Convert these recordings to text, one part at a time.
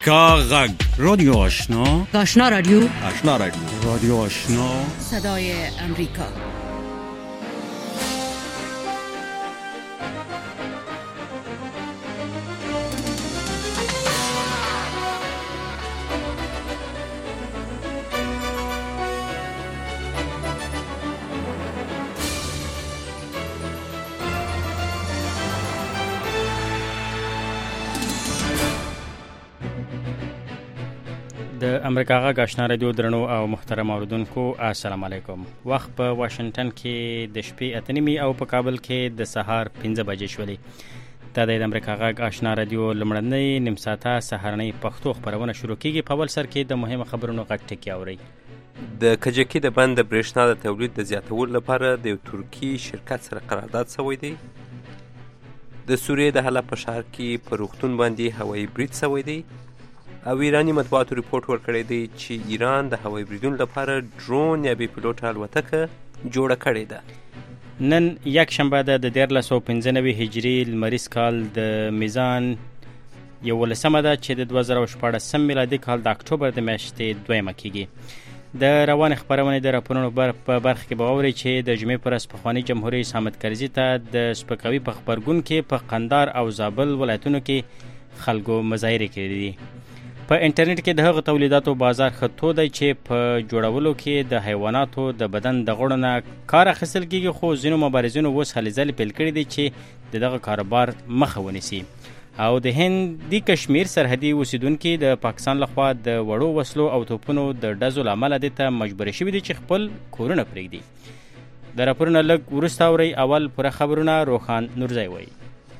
کاغذ رادیو آشنا، آشنا رادیو، آشنا رادیو، رادیو آشنا، صدای امریکا. د امریکا غږ آشنا رادیو درنو او محترم اوریدونکو السلام علیکم. وخت په واشنگټن کې د شپې 8:30 او په کابل کې د سهار 5 بجې شولې. دا د امریکا غږ آشنا رادیو لمړنۍ نیم ساعته سهارنۍ پښتو خبرونه شروع کیږي. په اول سر کې د مهمه خبرونو غټ ټکی اورئ. د کجکي د بند د برېښنا د تولید د زیاتولو لپاره د یو ترکي شرکت سره قرارداد شوی دی. د سوریې د حلب په ښار کې په روغتون باندې هوایي برید شوی دی. او ایرانی مطبوعاتو ریپورت ورکړی دی چې ایران د هوایي بریدونو لپاره ډرون یا بې پیلوټه الوتکه جوړه کړې ده. نن یک شنبه ده د 1395 هجري لمریز کال د میزان 11 ده چې د 2014 میلادي کال د اکتوبر د میاشتې 2 کېږي. د روان خبرونې د راپورونو په برخه کې به واورئ چې د جمعې پر ورځ پخواني جمهوریت حامد کرزي ته د سپکاوي په خبرګون کې په قندهار او زابل ولایتونو کې خلکو مظاهرې کړې دي. په انټرنیټ کې د هغو تولیداتو بازار ښه دی چې په جوړولو کې د حیواناتو د بدن د غړو نه کار اخیستل کېږي، خو ځینو مبارزینو اوس هلې ځلې پیل کړي دي چې د دغه کاروبار مخه ونیسي. او د هندي کشمیر سرحدي اوسیدونکي د پاکستان لخوا د وړو وسلو او توپونو د ډزو له امله دې ته مجبور شوي دي چې خپل کورونه پرېږدي. د راپورونه لږ وروسته اورئ. اول پوره خبرونه روخان نورزی وایي.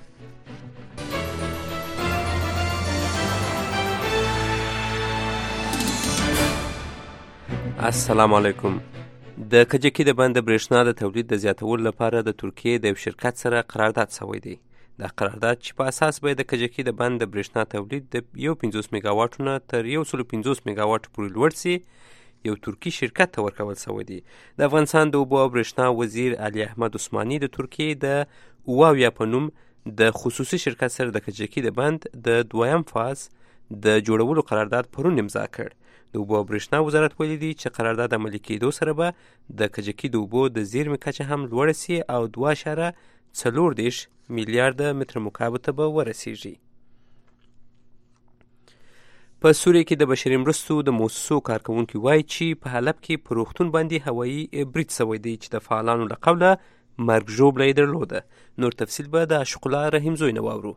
السلام علیکم. د کجکي د بند د برېښنا د تولید د زیاتولو لپاره د ترکیې د یو شرکت سره قرارداد شوی دی. دا قرارداد چې په اساس به د کجکي د بند د برېښنا تولید د 50 میگاواټو نه تر 150 میگاواټو پورې لوړ سي یو ترکی شرکت ته ورکول شوی دی. د افغانستان د اوبو او برېښنا وزیر علي احمد عثماني د ترکیې د اوواویا په نوم د خصوصي شرکت سره د کجکي د بند د دویم فاز د جوړولو قرارداد پرون امضا کړ. د اوبو او برېښنا وزارت ویلي دی چې قرارداد عملي کېدو سره به د کجکي د اوبو د زیرمې کچه هم لوړه سي او 2.34 میلیارده متر مکعب ته به ورسیږي. په سوریه کې د بشري مرستو د موسسو کارکوونکي وایي چې په حلب کې په روغتون باندې هوایي برید شوی دی چې د فعالانو له قوله مرګ ژوبله یې درلوده. نور تفصیل به د عاشق الله رحیم زوی نه واورو.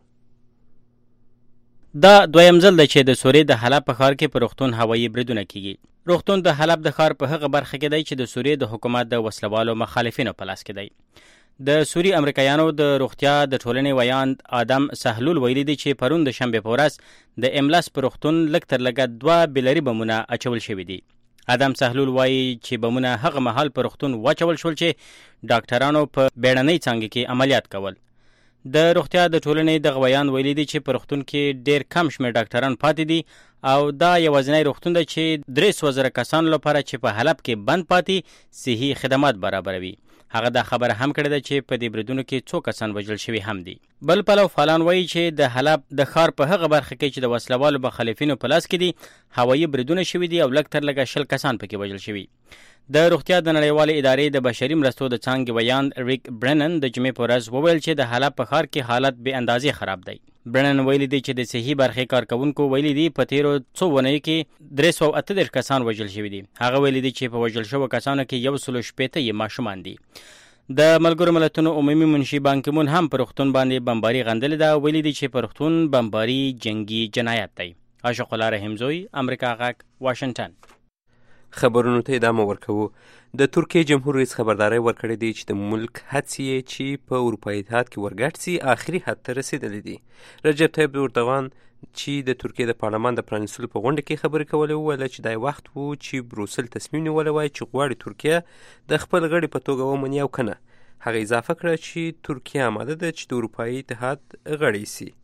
دا دویم ځل ده چې د سوریې د حلب په ښار کې په روغتون هوایي بریدونه کیږي. روغتون د حلب د ښار په هغه برخه کې دی چې د سوریې د حکومت د وسلوالو مخالفینو په لاس کې دی. د سوری امریکایانو د روغتیا د ټولنې ویاند آدم سهلول ویلي دی چې پرون د شنبې په ورځ د املاس په روغتون لږ تر لږه 2 بیلري بمونه اچول شوي دي. آدم سهلول وایي چې بمونه هغه مهال په روغتون واچول شول چې ډاکټرانو په بیړنۍ څانګه کې عملیات کول. د روغتیا د ټولنې د غویان ویلي دي چې په روغتون کې ډیر کم شمېر ډاکټران پاتې دي او دا یوازینی روغتون دی چې 300,000 کسانو لپاره چې په حلب کې بند پاتې صحي خدمات برابروي. هغه دا خبره هم کړې ده چې په دې بریدونو کې 2 کسان وژل شوي هم دي. بل پلو فعالان وایي چې د حلب د ښار په هغه برخه کې چې د وسلوالو مخالفینو په لاس کې دي هوایي بریدونه شوي دي او لږ تر لږه 10 کسان پکې وژل شوي. د روغتیا د نړیوالې ادارې د بشري مرستو د څانګې ویاند ریک برنن د جمعې په ورځ وویل چې د حلب په ښار کې حالت بې اندازې خراب دی. برنن ویلي دی چې د صحي برخې کارکوونکو ویلي دي په تیرو څو اونیو کې 338 کسان وژل شوي دي. هغه ویلي دی چې په وژل شوو کسانو کې 160 یې ماشومان دي. د ملګرو ملتونو عمومي منشي بان کی مون هم پر روغتون باندې بمباري غندلې ده. ویلي دی چې پر روغتون بمباري جنگي جنایت دی. عاشق الله رحیم زوی، امریکا غږ، واشنگټن. خبرونو ته ادامه ورکوو. د ترکیې جمهور رئیس خبرداری ورکړی دی چې د ملک هڅې چې په اروپایي اتحاد کې ورګډ سي آخري حد ته رسیدلی دي. رجب طیب اردوغان چې د ترکیې د پارلمان د پرانیستلو په غونډه کې خبرې کولې وویل چې دا وخت و چې بروسل تصمیم نیولی وای چې غواړي ترکیه د خپل غړي په توګه ومني او کنه. هغه اضافه کړه چې ترکیه آماده ده چې د اروپایي اتحاد غړی سي.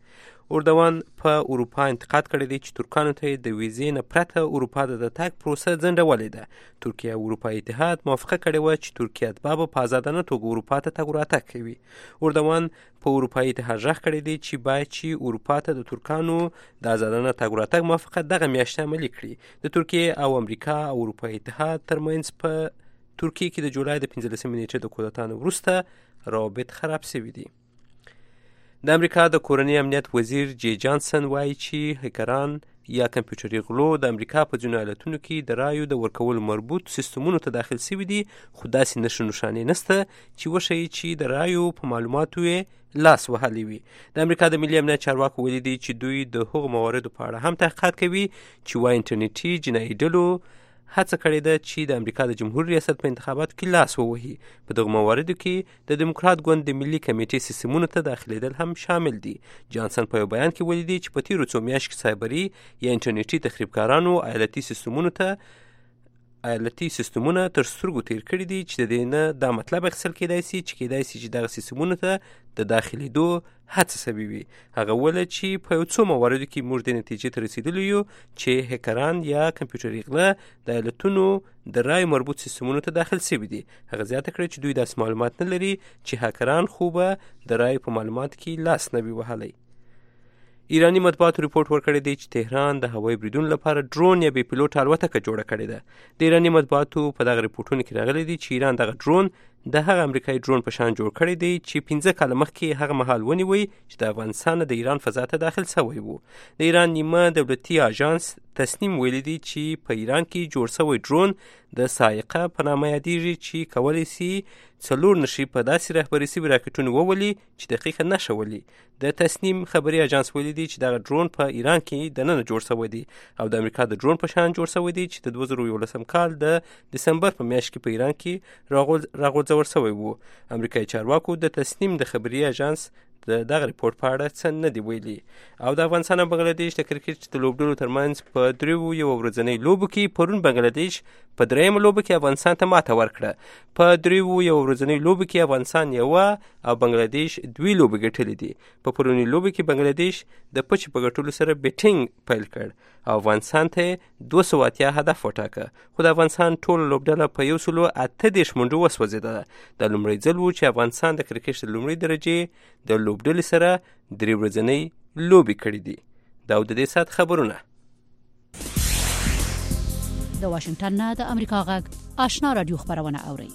اردوان په اروپا انتقاد کړی دی چې ترکانو ته د ویزې نه پرته اروپا ته د تګ پروسه ځنډولې ده. ترکیه او اروپایي اتحاد موافقه کړې وه چې ترکیه اتباع په ازادانه توګه اروپا ته تګ راتګ کوي. اردوان په اروپایي اتحاد غږ کړی دی چې باید چې اروپا ته د ترکانو د ازادانه تګ راتګ موافقه دغه میاشت عملي کړي. د ترکیه او امریکا او اروپایي اتحاد ترمنځ په ترکیه کې د جولای د 15 نیټې د کودتا نه وروسته روابط خراب شوي دي. د امریکا د کورنۍ امنیت وزیر جی جانسن وایي چې هکران یا کمپیوټري غلو د امریکا په ځینو ایالتونو کې د رایو د ورکولو مربوط سیستمونو ته داخل شوي دي، خو داسې نښې نښانې نشته چې وښیي چې د رایو په معلوماتو یې لاس وهلی وي. د امریکا د ملي امنیت چارواکو ویلي دي چې دوی د هغو مواردو په اړه هم تحقیقات کوي چې وايي انټرنیټي جنایي ډلو هڅه کړې ده چې د امریکا د جمهور ریاست په انتخاباتو کې لاس ووهي. په دغو مواردو کې د دیموکرات ګوند د ملي کمیټې سیستمونو ته داخلېدل هم شامل دي. جانسن په یو بیان کې ویلي دي چې په تیرو څو میاشتو کې سایبري یا انټرنیټي تخریبکارانو ایالتي سیستمونه تر سترګو تیر کړي دي چې د دې نه دا مطلب اخیستل کېدای شي چې دغه سیستمونو ته د داخلېدو هڅه شوې وي. هغه وویل چې په یو څو مواردو کې موږ د نتیجې ته رسېدلي یو چې هکران یا کمپیوټري غله د ایالتونو د رایو مربوط سیستمونو ته داخل شوي دي. هغه زیاته کړې چې دوی داسې معلومات نه لري چې هکران خو به د رایو په معلوماتو کې لاس نه وي وهلی. ایرانی مطبوعاتو ریپورټ ورکړی دی چې تهران د هوایي بریدونو لپاره ډرون یا بې پیلوټ الوتکه جوړه کړې ده. د ایرانی مطبوعاتو په دغه ریپورټونو کې راغلی دی چې ایران دغه ډرون د هغه امریکایي ډرون په شان جوړ کړی دی چې 15 کاله مخکې هغه مهال ونیوی چې د افغانستان د ایران فضا ته داخل شوی و. د ایران نیمه دولتي اژانس تسنیم ویلي دی چې په ایران کې جوړ شوی ډرون د سایقه په نامه یادیږي چې کولی شي 4 نښې په داسې رهبري شوي راکټونو وولي چې دقیقه نښه ولي. د تسنیم خبري اژانس ویلي دی چې دغه ډرون په ایران کې دننه جوړ شوی دی او د امریکا د ډرون په شان جوړ شوی دی چې د 2011 کال د دسمبر په میاشت کې په ایران کې راغورځول شوی و. امریکایي چارواکو د تسنیم د خبري اژانس د دغه ریپورټ په اړه څه نه دی ویلي. او د افغانستان او بنګلادیش د کرکټ د لوبډلو ترمنځ په 3 یو ورځنۍ لوبو کې پرون بنګلادیش په 3مه لوبه کې افغانستان ته ماته ورکړه. په 3 یو ورځنۍ لوبو کې افغانستان یوه او بنګلادیش 2 لوبې ګټلې دي. په پرونی لوبه کې بنګلادیش د پچ په ګټلو سره بیټینګ پیل کړ او افغانستان ته 280 هدف وټاکه، خو د افغانستان ټول لوبډله په 138 منډو وسوځېده. د لومړی ځل و چې افغانستان د کرکټ د لومړۍ درجې د لوبډلې سره 3 ورځنۍ لوبې کړې دي. دا د دې سات خبرونه. د واشنگټن نه د امریکا غږ آشنا رادیو خبرونه اوري.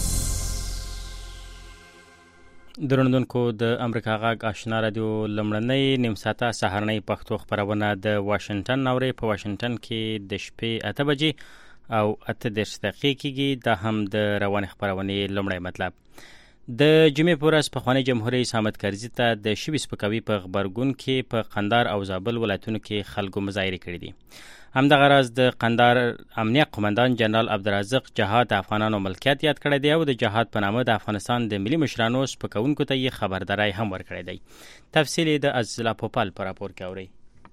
درنوونکو د امریکا غږ آشنا رادیو لمړنۍ نیم ساعته سهارنۍ پښتو خبرونه د واشنگټن اوري. په واشنگټن کې د شپې 8 بجې او 8 دقیقې کېږي. دا هم د روانې خبرونې لمړی مطلب. د جمعې په ورځ پخوانی جمهور رئیس حامد کرزي ته د شوي سپکاوي په غبرګون کې په قندهار او زابل ولایتونو کې خلکو مظاهرې کړې دي. همدغه راز د قندهار امنیه قومندان جنرال عبدالرزاق جهاد د افغانانو ملکیت یاد کړی دی او د جهاد په نامه د افغانستان د ملي مشرانو سپکونکو ته یې خبرداری هم ورکړی دی. تفصیل د عزیزالله پوپال په راپور کې اوري.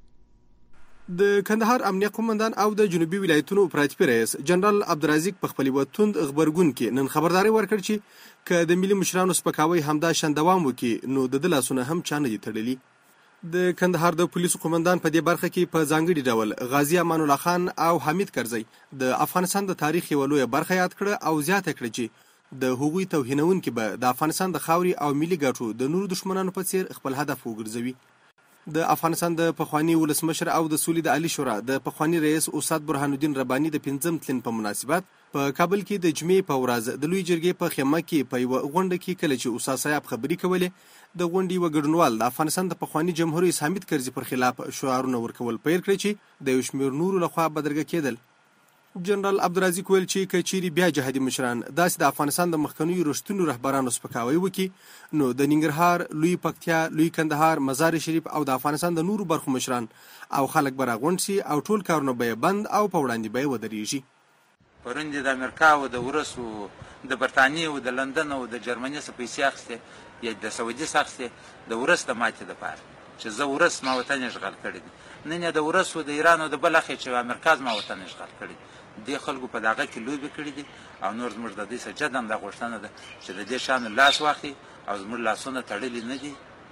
د کندهار امنیه قومندان او د جنوبي ولایتونو اپراتیفي رئیس جنرال عبدالرزاق په خپل وتوند خبرګون کې نن خبرداری ورکړ چې که د ملي مشرانو سپکاوي همدا شان دوام وکړي نو د لاسونه هم چا نه دي تړلي. د کندهار د پولیسو قومندان په دې برخه کې په ځانګړي ډول غازی امان الله خان او حمید کرزی د افغانستان د تاریخ یوه لویه برخه یاد کړه او زیاته کړه چې د هغوی توهینونکي به د افغانستان د خاورې او ملي ګټو د نورو دشمنانو په څیر خپل هدف وګرځوي. د افغانستان د پخوانی ولسمشر او د سولې د عالی شورا د پخوانی رئیس استاد برهان الدین رباني د 5م تلین په مناسبت په کابل کې د جمعې په ورځ د لوی جرګې په خیمه کې په یوه غونډه کې کله چې استاد صاحب خبرې کولې د غونډې یوه ګډونوال د افغانستان د پخوانی جمهور رئیس حامد کرزي پر خلاف شعارونه ورکول پیل کړی چې د یو شمېر نورو لخوا بدرګه کېدل. جنرال عبدالرزاق ویل چې کچيري بیا جهادي مشران داسې د افغانستان د مخکنیو رښتونو رهبرانو سپکاوی وکړي نو د ننګرهار، لوی پکتیا، لوی کندهار، مزار شریف او د افغانستان د نورو برخو مشران او خلک به راغونډ شي او ټول کارونه به بند او په وړاندې به ودرېږي. پرون د امریکا او د ورس او د برتانیې او د لندن او د جرمني څخه پیسې اخیستې یا د سعودي څخه اخیستې د ورس د ماتې لپاره چې زه ورس ما وطن اشغال کړی دی. نن د ورس او د ایران او د بل اخی چې امریکا ما وطن اشغال کړی دی. خلکو په دغه کې لوبې کړې دي او نور زموږ د دې څخه جداً د غوښتنه ده چې د دې شان لاس واخلي او زموږ لاسونه تړلي نه دي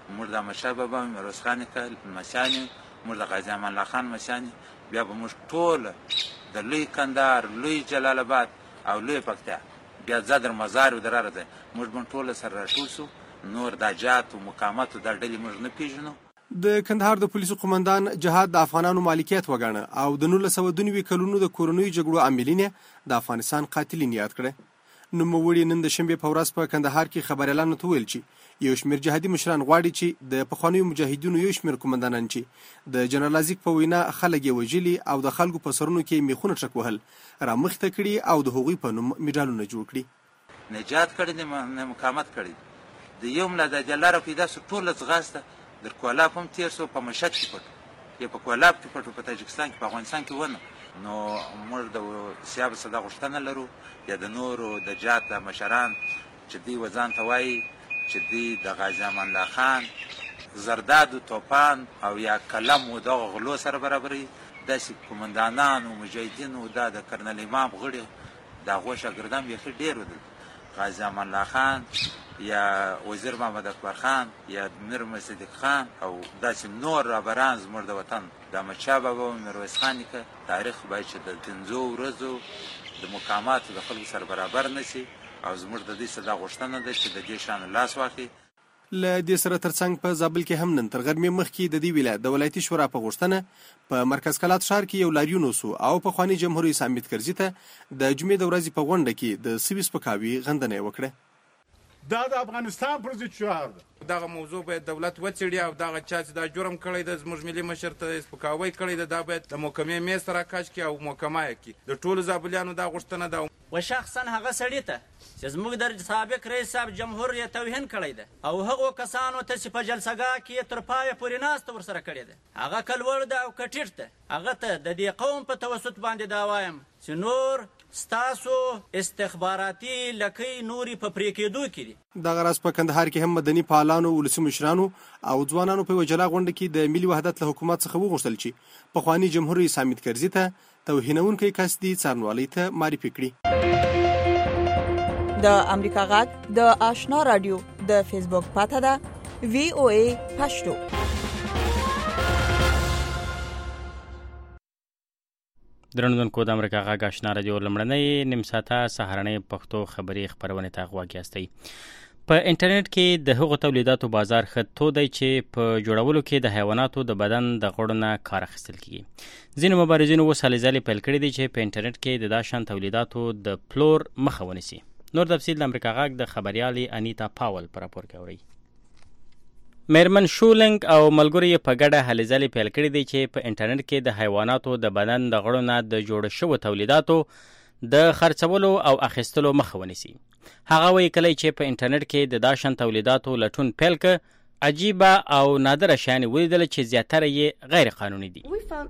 موږ د احمدشاه بابا میرویس خان نیکه لمسیان یو، موږ د غازي امان الله خان لمسیان یو. بیا به موږ ټوله د لوی کندهار، لوی جلال آباد او لوی پکتیا بیا زدر مزار و دراره ده موږ به ټوله سره راټول سو. نور د جات او مقاماتو د ډلې موږ نه پیژنو. د کندهار د پولیسو قومندان جهاد د افغانانو مالکیت وګاڼه او د 1992 کلونو د کورنیو جګړو عاملین د افغانستان قاتلین یاد کړه. نوموړي نن د شنبه په ورځ په کندهار کې خبريالانو ته ویل چې یو شمېر جهادي مشران غواړي چې د پخوانیو مجاهدینو یو شمېر قومندانان چې د جنرال ازیک په وینا خلک یې وژلي او د خلکو په سرونو کې میخونه ټک وهل را مخته کړي او د هغوی په نوم میډالونه جوړ کړي. نجات کړي نه مقاومت کړي. د یو ملا د جلاره پیدا سو ټول ځغاسته در کولاب هم تیر سو، په مشهد کې پټ یا په کولاب کې پټ، په تاجکستان کې، په افغانستان کې ونه. نو موږ د سیاب صدا غوښتنه لرو یا د نورو د جات مشران چې دوی وځان ته وایي چې دوی د غازي امان الله خان زرداد و توپان او یا کلم و دغه غلو سره برابري. داسې قومندانان او مجاهدین او د کرنل امام غړي د هغو شاګردان بیخي ډېر ودل. غازي امان الله خان یا وزیر محمد اکبر خان یا میر صدیق خان او داسې نور رهبران زموږ د وطن د احمدشاه بابا او میرویس خان نیکه تاریخ باید چې د 15 ورځو د مقاماتو د خلکو سره برابر نشي او زموږ د دې صدا غوښتنه ده چې د دې شان لاس واخلي. له دې سره ترڅنګ په زابل کې هم نن تر غرمې مخکې د دې ولایت د ولایتي شورا په غوښتنه په مرکز کلات ښار کې یو لاریون وسو او په خواني جمهور رئیس حامد کرزي ته د جمعې د ورځې په غونډه کې د سوي سپکاوي غندنه وکړه. دا د افغانستان پر ضد شعار ده. دغه موضوع باید دولت وڅېړي او دغه چا چې دا جرم کړی ده زموږ ملي مشر ته سپکاوی کړی ده دا باید د محکمې میز ته راکاږ کړي او محکمه یې کړي. د ټولو زابلیانو دا غوښتنه ده. و شخصا هغه سړي ته چې زموږ د سابق رئیس صاحب جمهور یې توهین کړی ده او هغو کسانو ته چې په جلسهګاه کې تر پایه پورې ناسته ورسره کړې ده هغه که لوړ ده او که ټیټ ده هغه ته د دې قوم په توسط باندې دا وایم چې نور ستاسو استخباراتي لکۍ نوري په پرې کېدو کې دي. دغه راز په کندهار کې هم مدني فعالانو، ولسي مشرانو او ځوانانو په یوه جلا غونډه کې د ملي وحدت له حکومت څخه وغوښتل چې پخواني جمهور رئیس حامد کرزي ته توهینونکی کس دی څارنوالۍ ته معرفي کړي. د امریکا غږ د آشنا رادیو د فیسبوک پاته ده VOA پښتو. درنوونکو د امریکا غږ آشنا رادیو لمړنۍ نیم ساعته سهارنۍ پښتو خبري خبرونه ته غوږ یاستئ. په انټرنیټ کې د هغو تولیداتو بازار ښه تو دی چې په جوړولو کې د حیواناتو د بدن د غړو نه کار اخیستل کیږي. ځینو مبارزینو اوس هلې ځلې پیل کړي دي چې په انټرنیټ کې د دا شان تولیداتو د پلور مخه ونیسي. نور تفصیل د امریکا غږ د خبریالې انیتا پاول په راپور کې اورئ. میرمن شولنګ او ملګرو یې په ګډه هلې ځلې پیل کړي دي چې په انټرنیټ کې د حیواناتو د بدن د غړو نه د جوړ شوو تولیداتو د خرڅولو او اخیستلو مخه ونیسي. هغه وایي کله چې په انټرنیټ کې د دا شان تولیداتو لټون پیل کړ عجیبه او نادره شیان ولیدل چې زیاتره یې غیر قانوني دي.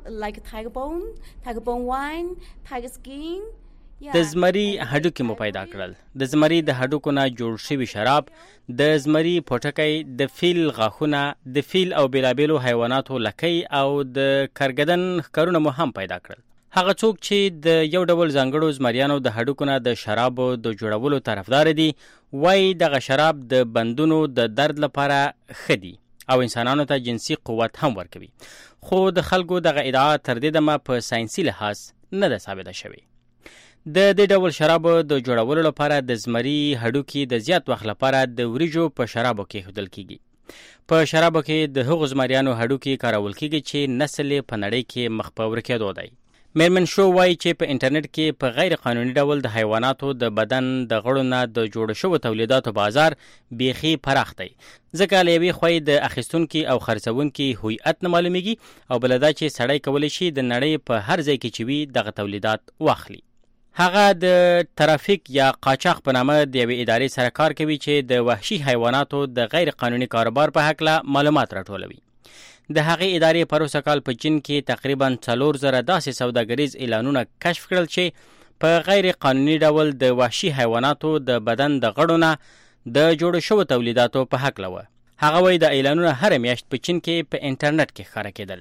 د زمري هډوکي مو پیدا کړل. د زمري د هډوکو نه جوړ شوي شراب، د زمري پوټکی، د فیل غاښونه، د فیل او بیلابیلو حیواناتو لکۍ او د کرګدن ښکرونه مو هم پیدا کړل. هغه څوک چې د یو ډول ځانګړو زمریانو د هډوکو نه د شرابو د جوړولو طرفدار دي وایي دغه شراب د بندونو د درد لپاره ښه دي او انسانانو ته جنسي قوت هم ورکوي. خو د خلکو دغه ادعا تر دې دمه په ساینسي لحاظ نه ده ثابته شوې. د دې ډول شرابو د جوړولو لپاره د زمري هډوکي د زیات وخت لپاره د وریجو په شرابو کې ایښودل کیږي. په شرابو کې د هغو زمریانو هډوکي کارول کیږي چې نسل یې په نړۍ کې مخ په ورکېدو دی. میرمن شو وایي چې په انټرنیټ کې په غیر قانوني ډول د حیواناتو د بدن د غړو نه د جوړ شوو تولیداتو بازار بیخي پراخ دی، ځکه له یوې خوا د اخیستونکي او خرڅونکي هویت نه معلومیږي او بله دا چې سړی کولی شي د نړۍ په هر ځای کې چې وي دغه تولیدات واخلي. هغه د ترافیک یا قاچاق په نامه د یوې ادارې سره کار کوي چې د وحشي حیواناتو د غیر قانوني کاروبار په هکله معلومات راټولوي. د هغې ادارې پروسه کال په چین کې تقریبا 4000 داسې سوداګریز اعلانونه کشف کړل چې په غیر قانوني ډول د وحشي حیواناتو د بدن د غړو نه د جوړ شوو تولیداتو په هکله وه. هغه وایي د اعلانونه هره میاشت په چین کې په انټرنیټ کې ښکاره کېدل.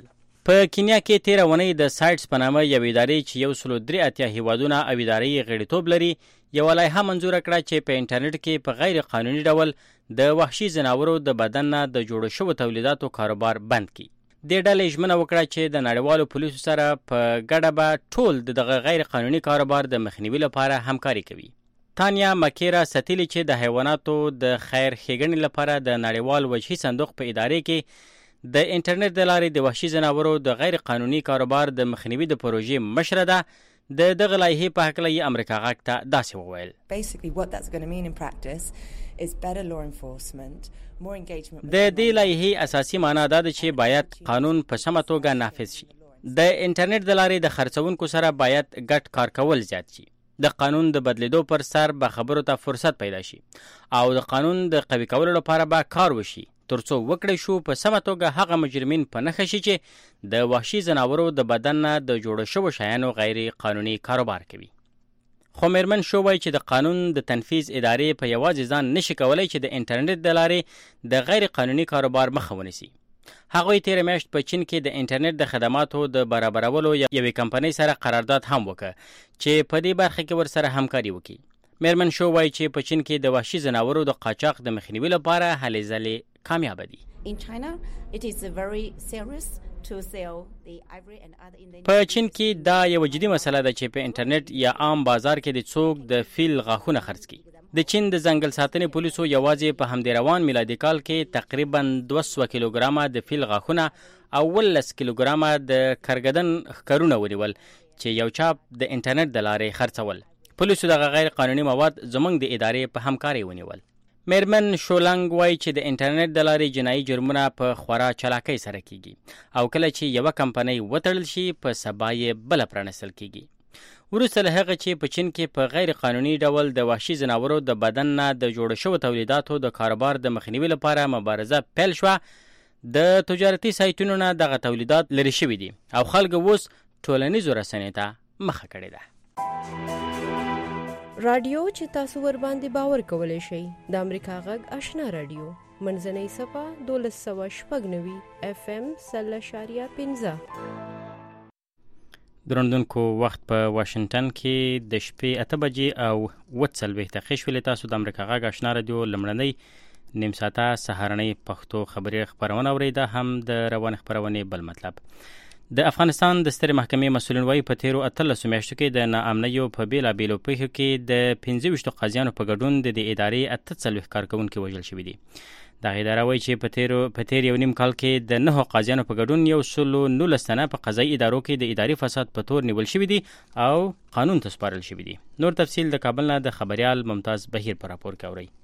په کینیا کې تیره اونۍ د سایټس په نامه یو ادارې چې 183 هیوادونه او ادارې غړیتوب لري یوه لایحه منظوره کړه چې په انټرنیټ کې په غیر قانوني ډول د وحشي ځناورو د بدن نه د جوړو شوو تولیداتو کاروبار بند کړي. دې ډلې ژمنه وکړه چې د نړیوالو پولیسو سره په ګډه به ټول دغه غیر قانوني کاروبار د مخنیوي لپاره همکاري کوي. تانیا مکیرا ستیلی چې د حیواناتو د خیر ښېګڼې لپاره د نړیوال وجهي صندوق په ادارې کې د انټرنیټ د لارې د وحشي ځناورو د غیر قانوني کاروبار د مخنیوي د پروژې مشره ده. د دغه لایحې په هکله یې امریکا غږ ته داسې وویل. د دې لایحې اساسي معنا دا ده چې باید قانون په سمه توګه نافذ شي. د انټرنیټ د لارې د خرڅونکو سره باید ګډ کار کول زیات شي. د قانون د بدلیدو پر سر به خبرو ته فرصت پیدا شي او د قانون د قوي کولو لپاره به کار وشي ترڅو وکړی شو په سمه توګه هغه مجرمین په نښه شي چې د وحشي ځناورو د بدن نه د جوړو شوو شیانو غیر قانوني کاروبار کوي. خو میرمن شو وایي چې د قانون د تنفیذ ادارې په یوازې ځان نشي کولی چې د انټرنیټ د لارې د غیر قانوني کاروبار مخه ونیسي. هغوی تیره میاشت په چین کې د انټرنیټ د خدماتو د برابرولو یوې کمپنۍ سره قرارداد هم وکړ چې په دې برخه کې ورسره همکاري وکړي. میرمن شو وایي چې په چین کې د وحشي ځناورو د قاچاق د مخنیوي لپاره هلې ځلې کامیابه دي. په چین کې دا یو جدي مسله ده چې په انټرنیټ یا عام بازار کې د څوک د فیل غاښونه خرڅ کړي. د چین د ځنګل ساتنې پولیسو یوازې په همدې روان میلادي کال کې تقریبا 200 کیلوګرامه د فیل غاښونه او 18 کیلوګرامه د کرګدن ښکرونه ونیول چې یو چا د انټرنیټ د لارې خرڅول. پولیسو دغه غیر قانوني مواد زموږ د ادارې په همکاري ونیول. میرمن شولنګ وایي چې د انټرنیټ د لارې جنایي جرمونه په خورا چلاکۍ سره کیږي او کله چې یوه کمپنۍ وتړل شي په سبا یې بله پرانستل کیږي. وروسته له هغه چې په چین کې په غیر قانوني ډول د وحشي ځناورو د بدن نه د جوړو شوو تولیداتو د کاروبار د مخنیوي لپاره مبارزه پیل شوه، د تجارتي سایټونو نه دغه تولیدات لرې شوي دي او خلک اوس ټولنیزو رسنیو ته مخه کړې ده. رادیو چې تاسو ور باندې باور کولای شئ د امریکا غږ آشنا رادیو منځنۍ صفه 1290 FM 0.15. درندونکو وخت په واشنگټن کې د شپې 8 بجې او 40 دقیقې شولې. تاسو د امریکا غږ آشنا رادیو لمړنۍ نیم ساعته سهارنۍ پښتو خبري خبرونه اورئ. هم د روان خبرونه بل مطلب د افغانستان د سترې محکمې مسؤلین وایي په تیرو 18 میاشتو کې د ناامنیو په بیلابیلو پیښو کې د 25 قاضیانو په ګډون د ادارې 48 کارکوونکي وژل شوي دي. دغه اداره وایي چې په تیر یو نیم کال کې د 9 قاضیانو په ګډون 119 تنه په قضایي ادارو کې د اداري فساد په تور نیول شوي دي او قانون ته سپارل شوي دي. نور تفصیل د کابل نه د خبريال ممتاز بهیر پر راپور کې اورئ.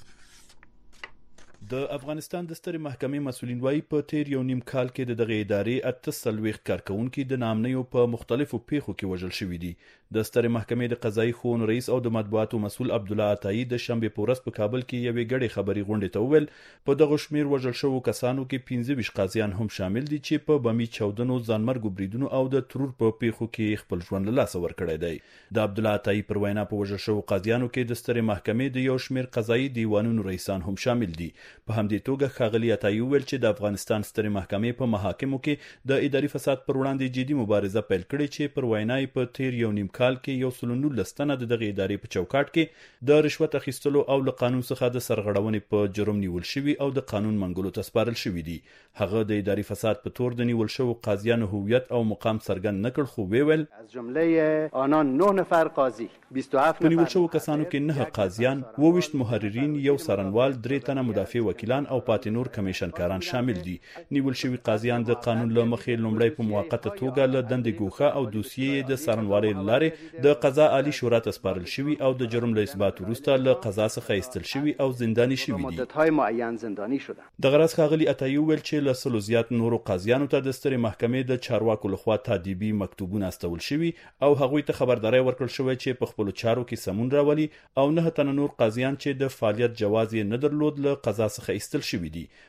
د افغانستان د سترې محکمې مسؤلین وایي په تیر یو نیم کال کې د دغه ادارې 48 کارکوونکي د ناامنیو په مختلفو پیښو کې وژل شوي دي. د سترې محکمې د قضایي ښوونو رئیس او د مطبوعاتو مسؤل عبدالله عطایي د شنبې په ورځ په کابل کې یوې ګډې خبري غونډې ته وویل په دغه شمیر وژل شوو کسانو کې 25 قاضیان هم شامل دي چې په بمي چاودنو، ځانمرګو بریدونو او د ترور په پیښو کې خپل ژوند له لاسه ورکړی دی. د عبدالله عطایي پر وینا په وژل شوو قاضیانو کې د سترې محکمې د یو شمیر قضایي دیوانونو رئیسان هم شامل دي. په همدې توګه ښاغلي عطایي وویل چې د افغانستان سترې محکمې په محاکمو کې د اداري فساد پر وړاندې جدي مبارزه پیل کړې چې پر وینا یې په تیر یو نیم کال کې 119 تنه د دغه ادارې په چوکاټ کې د رشوت اخیستلو او له قانون څخه د سرغړونې په جرم نیول شوي او د قانون منګولو ته سپارل شوي دي. هغه د اداري فساد په تور د نیول شوو قاضیانو هویت او مقام څرګند نه کړ، خو ویل از جمله آنان 9 نفر قاضی 27 په نیول شوو کسانو کې 9 قاضیان، 22 محررین، یو څارنوال، 3 تنه مدافع وکیلان او پاتې نور کمیشنکاران شامل دي. نیول شوي قاضیان د قانون له مخې لومړی په موقته توګه له دندې ګوښه او دوسیې د څارنوالۍ له لارې د قضا عالی شورا ته سپارل شوي او د جرم له اثبات وروسته له قضا څخه ایستل شوي او زنداني شوي دي. مدت‌های معین زندانی شدند. دغه راز ښاغلي عطایي وویل چې له سلو زیات نورو قاضیانو ته د سترې محکمې د چارواکو لخوا تادیبي مکتوبونه استول شوي او هغوی ته خبرداری ورکړل شوی چې په خپلو چارو کې سمون راولي او 9 تنه نور قاضیان چې د فعالیت جواز یې نه درلود له قضا څخه ایستل شوي دي.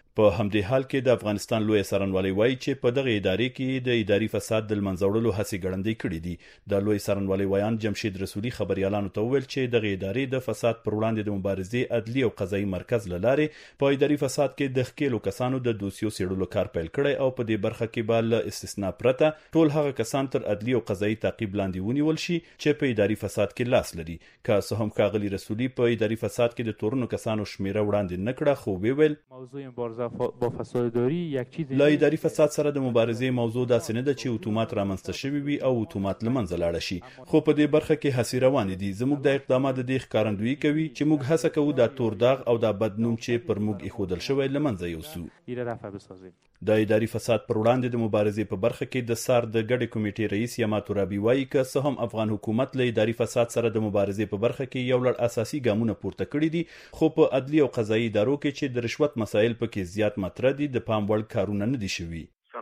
په همدې حال کې د افغانستان لوی څارنوالۍ وایي چې په دغه ادارې کې د اداري فساد د منځه وړلو هڅې ګړندۍ کړې دي. د لوی څارنوالۍ ویان جمشید رسولي خبريالانو ته وویل چې دغه ادارې د فساد پر وړاندې د مبارزې عدلي او قضایي مرکز له لارې په اداري فساد کې د ښکېلو کسانو د دوسیو څېړلو کار پیل کړی او په دې برخه کې به له استثنا پرته ټول هغه کسان تر عدلي او قضایي تعقیب لاندې ونیول شي چې په اداري فساد کې لاس لري. که څه هم ښاغلي رسولي په اداري فساد کې د تورنو کسانو شمیره وړاندې نه کړه، خو ویل موضوع مبارزه با فساد اداری یک چیز له اداري فساد سره د مبارزې موضوع داسې نه ده چې اتومات رامنځته شوی وي او اتومات له منځه لاړه شي، خو په دې برخه کې هڅې روانې دي. زموږ د اقدامات د دې ښکارندویي کوي چې موږ هڅه کوو دا تور داغ او دا بدنوم چې پر موږ ایښودل شوی له منځه یوسو. د اداري فساد پر وړاندې د مبارزې په برخه کې د سار د ګډې کمیټې رئیس یما ترابي وایي که څه هم افغان حکومت له اداري فساد سره د مبارزې په برخه کې یو لړ اساسي ګامونه پورته کړي دي، خو په عدلي او قضایي ادارو کې چې د رشوت مسایل پکې زیات مطرح دي د پام وړ کارونه نه دي شوي.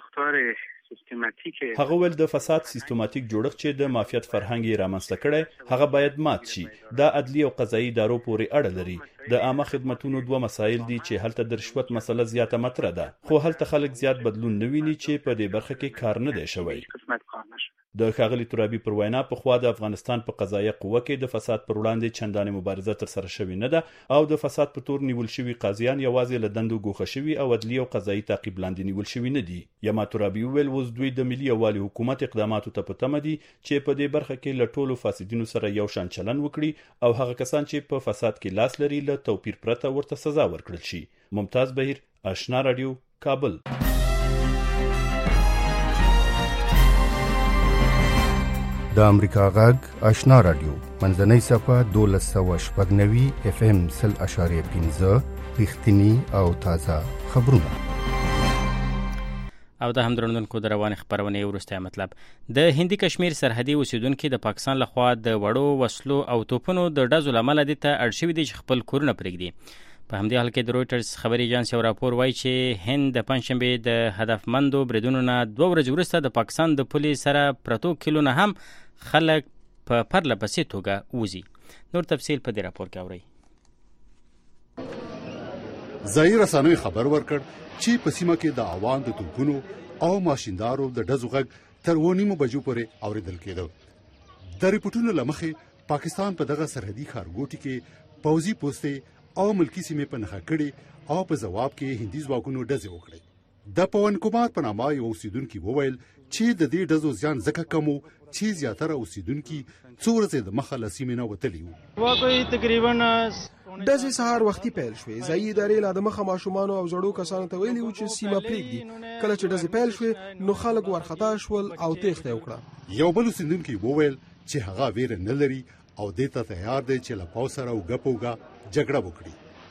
هغه ول د فساد سیستماتیک جوړښت چې د مافیات فرهنګ یې رامنځته کړی هغه باید مات شي. دا عدلي او قضایي ادارو پورې اړه لري. د عامه خدماتو دوه مسایل دي چې هلته د رشوت مسله زیاته مطرح ده، خو هلته خلک زیات بدلون نه ویني چې په دې برخه کې کار نه دی شوی. د ښاغلي ترابي پر وینا په خوا د افغانستان په قضایه قوه کې د فساد پر وړاندې چندانې مبارزه تر سره شوې نه ده او د فساد په تور نیول شوي قاضیان یوازې له دندو ګوښه شوي او عدلي او قضایي تعقیب لاندې نیول شوي نه دي. یما ترابي وویل اوس دوی د ملي یووالي حکومت اقداماتو ته په تمه دي چې په دې برخه کې له ټولو فاسدینو سره یو شان چلن وکړي او هغه کسان چې په فساد کې لاس لري له توپیر پرته ورته سزا ورکړل شي. ممتاز بهیر، آشنا رادیو، کابل. د امریکا غږ آشنا رادیو منځنۍ صفحه 1290 FM 0.15 رښتینی او تازه خبرونه. او د همدرندونکو د روان خبرونه وروسته مطلب د هندي کشمیر سرحدي اوسیدونکو د پاکستان لخوا د وړو وسلو او توپونو د ډزو لامل د ته اړشوي دي چې خپل کورونه پرېږدي. په همدې حال کې د رويټرز خبري ایجنسی یو راپور وایي چې هند د پنځشنبه د هدفمندو بریدونو نه 2 ورځې وروسته د پاکستان د پولیس سره پرتو کلونه هم خلک په پرله پسې توګه وزي. نور تفصیل په دې راپور کې اورئ. ځایي رسنیو خبر ورکړ چې په سیمه کې د عوام د توپونو او ماشیندارو د ډزو غږ تر 9 بجو پورې اوریدل کېده. د ریپورتونو لمخې پاکستان په دغه سرحدي ښارګوټي کې پوځي پوستې او ملکی سیمې په نښه کړي او په ځواب کې هندي ځواکونو ډزې وکړې. د پون کومار په نامه یو اوسیدونکي وویل چې د دې ډزو زیان ځکه کم و چې زیاتره اوسیدونکي څو ورځې د مخه له سیمې نه وتلي وو. واقعي تقریبا ډزې سهار وختي پیل شوې. ځایي ادارې لا د مخه ماشومانو او زړو کسانو ته ویلي وو چې سیمه پرېږدي. کله چې ډزې پیل شوې نو خلک ورخطا شول او تېښته یې وکړه. یو بل اوسیدونکي وویل چې هغه ویره نه لري او دې ته تیار دی چې له پوځ سره وګپوګه جګړه وکړي.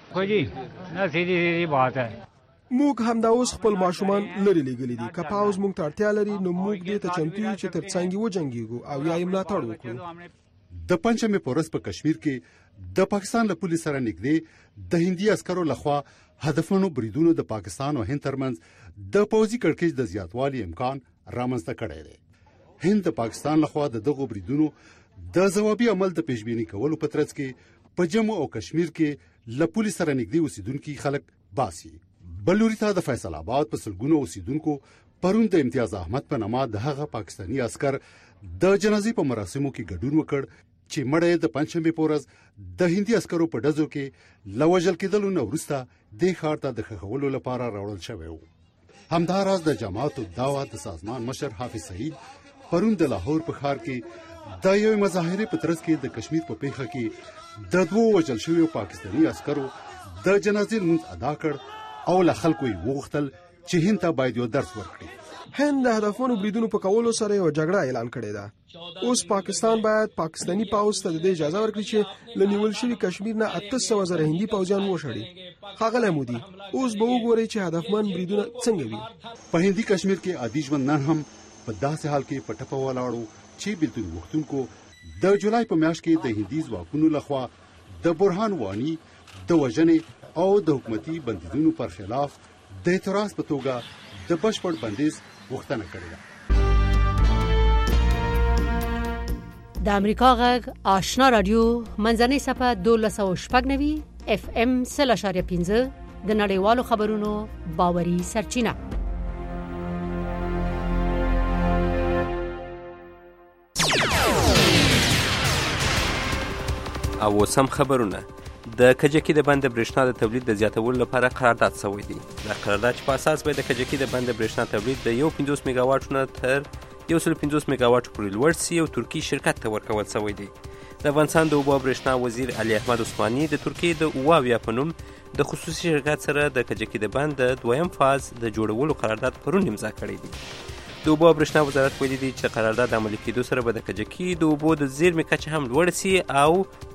موږ همدا اوس خپل ماشومان لري لګلې دي. که پاوز موږ ته اړتیا لري نو موږ دې ته چمتو یو چې تر څنګ وجنګیږو او یا یې ملاتړ وکړو. د پنځمه پورس په کشمیر کې د پاکستان له پولیس سره نږدې د هندي عسکرو لخوا هدفونو بریدونو د پاکستان او هند ترمنځ د پوځي کړکېچ د زیاتوالي امکان رامنځته کړی دی. هند د پاکستان لخوا د دغو بریدونو د ځوابي عمل د پیشبینی کولو په ترڅ کې په جموں او کشمیر کې له پولیس سره نږدې اوسیدونکو خلک باسي. بلوري ته د فیصل آباد په سلګونو اوسیدونکو پرون د امتیاز احمد په نامه د هغه پاکستانی عسكر د جنازې په مراسمو کې ګډون وکړ چې مړی د پنځشنبه په ورځ د هندي عسکرو په ډزو کې لوجل کېدلو نه وروسته د ښار ته د ښخولو لپاره راوړل شوی و. همداراز د جماعت الدعوه د سازمان مشر حافظ سعید پرون د لاهور په ښار کې د یو مظاهره په ترڅ کې د کشمیر په پیښه کې د 2 وژل شویو پاکستانی عسکرو د جنازې لمونځ ادا کړ او له خلکو یې وغوښتل چې هند ته باید یو درس ورکړي. هند د هدفونو بریدونو په کولو سره یو جګړه اعلان کړې ده. اوس پاکستان باید پاکستانی پوځ ته د اجازه ورکړي چې له نیول شوي کشمیر نه 800,000 هندي پوځیان وشړي. ښاغلی مودي اوس به وګورئ چې هدفمن بریدونه څنګه وي. په هندي کشمیر کې عادي ژوند نن هم په داسې حال کې په ټپه ولاړو چې بیلتون وختونکو د جولای په میاشت کې د هندي ځواکونو لخوا د برهان وانی د وژنې او د حکومتي بندیزونو پر خلاف د اعتراض په توګه د بشپړ بندیز غوښتنه کړې ده. د امریکا غږ آشنا رادیو منځنۍ صفحه 1290 FM 0.15 د نړیوالو خبرونو باوري سرچینه. او سم خبرونه. د کجکي د بند برېښنا د تولید د زیاتولو لپاره قرارداد شوی دی. د قرارداد په اساس به د کجکي د بند برېښنا تولید د 50 میگا واټ نه تر 150 میگا واټ پورې لوړ سي او ترکی شرکت ته ورکول شوی دی. د افغانستان د اوبو او برېښنا وزیر علي احمد عثماني د ترکیې د اوواویا په نوم د خصوصي شرکت سره د کجکي د بند د دویم فاز د جوړولو قرارداد پرون امضا کړی دی. د اوبو او برېښنا وزارت ویلي دی چې قرارداد عملي کېدو سره به د کجکي د اوبو د زیرمې کچه هم لوړه سي او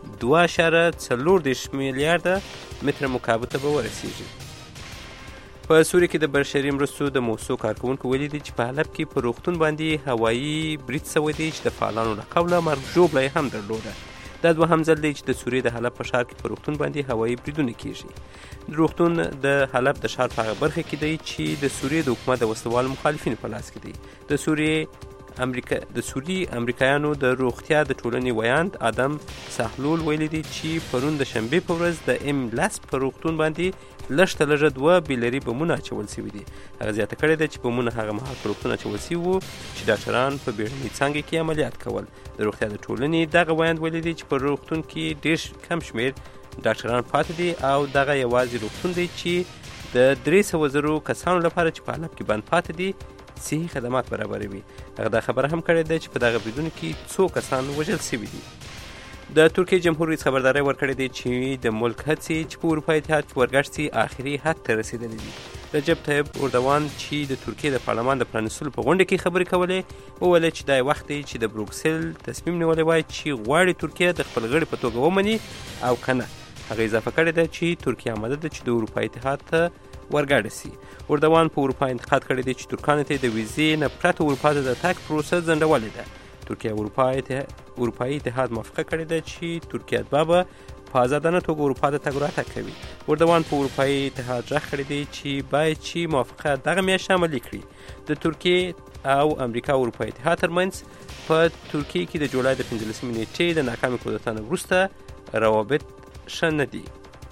2.4 میلیارده متر مکعب ته به ورسیږي. په سوریه کې د بشري مرستو د موسسو کارکوونکو ویلي دي چې په حلب کې په روغتون باندې هوایي برید شوی دی چې د فعالانو له قوله مرګ ژوبله هم درلوده. دا دوهم ځل دی چې د سوریې د حلب په ښار کې په روغتون باندې هوایي بریدونه کیږي. روغتون د حلب د ښار په هغه برخه کې دی چې د سوریې د حکومت د وسلوالو مخالفینو په لاس کې دی. د سوریې امریکایانو د روغتیا د ټولنې ویاند آدم سهلول ویلي دی چې پرون د شنبې په ورځ د ام لاس په روغتون باندې لږ تر لږه 2 بیلري بمونه اچول شوي دي. هغه زیاته کړې ده چې بمونه هغه مهال په روغتون اچول شوي وو چې ډاکټران په بیړنۍ څانګه کې عملیات کول. د روغتیا د ټولنې دغه ویاند ویلي دی چې په روغتون کې ډېر کم شمېر ډاکټران پاتې دي او دغه یوازې روغتون دی چې د 300,000 کسانو لپاره چې په حلب کې بند پاتې دي صحي خدمات برابروي. هغه دا خبره هم کړې ده چې په دغه بریدونو کې څو کسان وژل شوي دي. د ترکیې جمهور رئیس خبرداری ورکړې ده چې د ملک هڅې چې په اروپایي اتحاد کې ورګډ شي آخري حد ته رسېدلې دي. رجب طیب اردوان چې د ترکیې د پارلمان د پرانیستلو په غونډه کې خبرې کولې وویل چې دا وخت دی چې د بروکسل تصمیم نیولی وای چې غواړي ترکیه د خپل غړي په توګه ومني او کنه. هغه اضافه کړې ده چې ترکیه آماده ده چې د اروپایي اتحاد ته ورګډه سي. اردوان په اروپا انتقاد کړی دی چې ترکانو ته د ویزې نه پرته اروپا ته د تګ پروسه ځنډولې ده. ترکیه اروپایي اتحاد موافقه کړې ده چې ترکیه به په ازادانه توګه اروپا ته تګ راتګ کوي. اردوان په اروپایي اتحاد غږ کړی دی چې باید چې موافقه دغه میاشت عملي کړي. د ترکیې او امریکا او اروپایي اتحاد ترمنځ په ترکیې کې د جولای د 15 نیټې د ناکامې کودتا نه وروسته روابط ښه نه دي.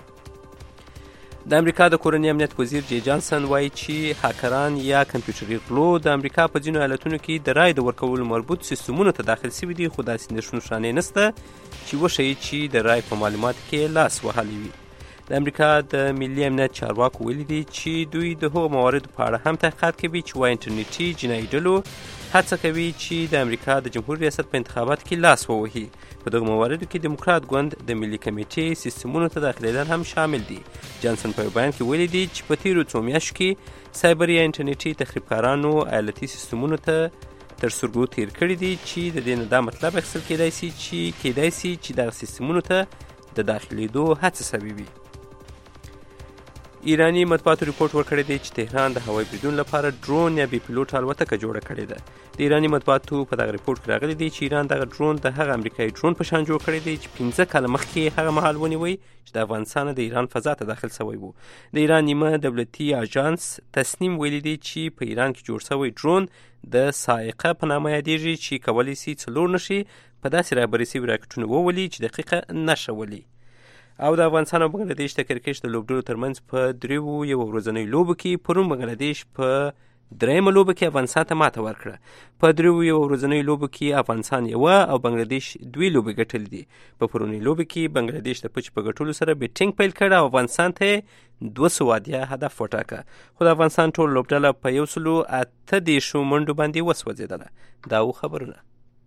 د امریکا د کورنۍ امنیت وزیر جی جانسن وایي چې هاکران یا کمپیوټري غلو د امریکا په ځینو ایالتونو کې د رایې د ورکولو مربوط سیستمونو ته داخل شوي دي، خو داسې نښانې نشته چې وښیي چې د رایې په معلوماتو کې لاس وهلی وي. د امریکا د ملي امنیت چارواکو ویلي دي چې دوی د هغو مواردو په اړه هم تحقیقات کوي چې وايي انټرنیټي جنایي ډلو هڅه کوي چې د امریکا د جمهوري ریاست په انتخاباتو کې لاس ووهي. په دغو مواردو کې دیموکرات ګوند د ملي کمیټې سیستمونو ته داخلېدل هم شامل دي. جانسن په بیان کې ویلي دي چې په تیرو څو میاشتو کې سایبر یا انټرنیټي تخریبکارانو ایالتي سیستمونو ته تر سترګو تیر کړي دي چې د دې نه دا مطلب اخیستل کېدای سي چې دغه سیستمونو ته د داخلېدو هڅه شوې وي. ایراني مطبوعاتو ریپورټ ورکړی دی چې تهران د هوایي بریدونو لپاره ډرون یا بې پیلوټ الوتکه جوړه کړې ده. د ایراني مطبوعاتو په دغه ریپورټ کې راغلی دی چې ایران دغه ډرون د هغه امریکایي ډرون په شان جوړ کړی دی چې 15 کاله مخکې هغه مهال ونیوی چې د افغانستان د ایران فضا ته داخل شوی و. د ایران نیمه دولتي اژانس تسنیم ویلي دی چې په ایران کې جوړ شوی ډرون د صاعقه په نامه یادېږي چې کولی شي 4 نښې په داسې رهبري شوي راکټونو وولي چې دقیقه نښه ولي. او د افغانستان او بنګلادیش د کرکټ د لوبډلو ترمنځ په 3 یو ورځنیو لوبو کې پرون بنګلادیش په 3مه لوبه کې افغانستان ته ماته ورکړه. په 3 یو ورځنیو لوبو کې افغانستان 1 او بنګلادیش 2 لوبې ګټلې دي. په پرونی لوبه کې بنګلادیش د پچ په ګټلو سره بیټینګ پیل کړ او افغانستان ته 200 هدف وټاکه. خو د افغانستان ټول لوبډله په 138 منډو باندې وسوځېدله. دا و خبرونه.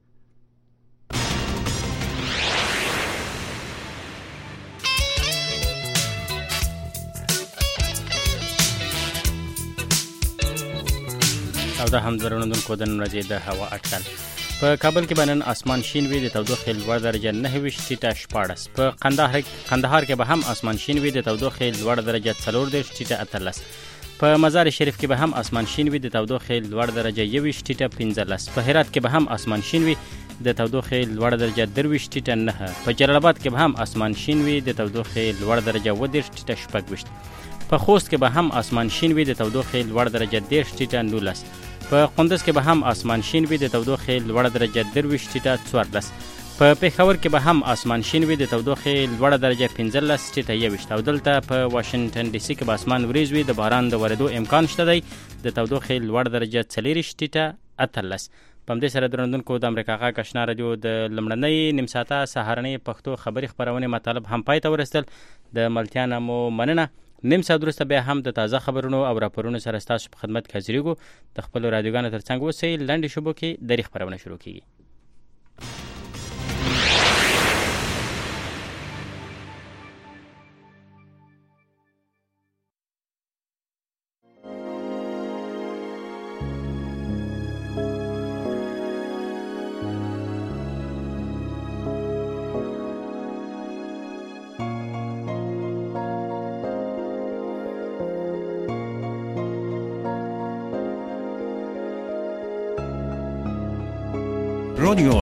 او دا هم درنوونکو د نن ورځې د هوا اټکل. په کابل کې به نن اسمان شین وي، د تودوخې لوړ درجه 9 ټیټه 14. په قندهار کې به هم اسمان شین وي، د تودوخې لوړ درجه 14 ټیټه 18. په مزار شریف کې به هم اسمان شین وي، د تودوخې لوړ درجه 21 ټیټه 15. په هرات کې به هم اسمان شین وي، د تودوخې لوړ درجه 23 ټیټه 9. په جلال آباد کې به هم اسمان شین وي، د تودوخې لوړ درجه 20 ټیټه 14. په خوست کې به هم اسمان شین وي، د تودوخې لوړ درجه 10 ټیټه 19. په قندوز کې به هم اسمان شین وي، د تودوخې لوړ درجه 23 ټیټه 14. په پېښور کې به هم اسمان شین وي، د تودوخې لوړه درجه 15 ټیټه 21 او دلته په واشنگټن ډي سي کې به اسمان وریځ وي، د باران د ورېدو امکان شته دی، د تودوخې لوړه درجه 40 ټیټه 18. په همدې سره درنوونکو د امریکا غږ آشنا رادیو د لومړنۍ نیم ساعته سهارنۍ پښتو خبري خپرونې مطالب هم پای ته ورسېدل. د ملتیا نه مو مننه. نیم ساعت وروسته بیا هم د تازه خبرونو او راپورونو سره ستاسو په خدمت کې حاضرېږو. د خپلو رادیوګانو تر څنګ اوسئ. لنډې شیبو کې دري خپرونه شروع کیږي. رادیو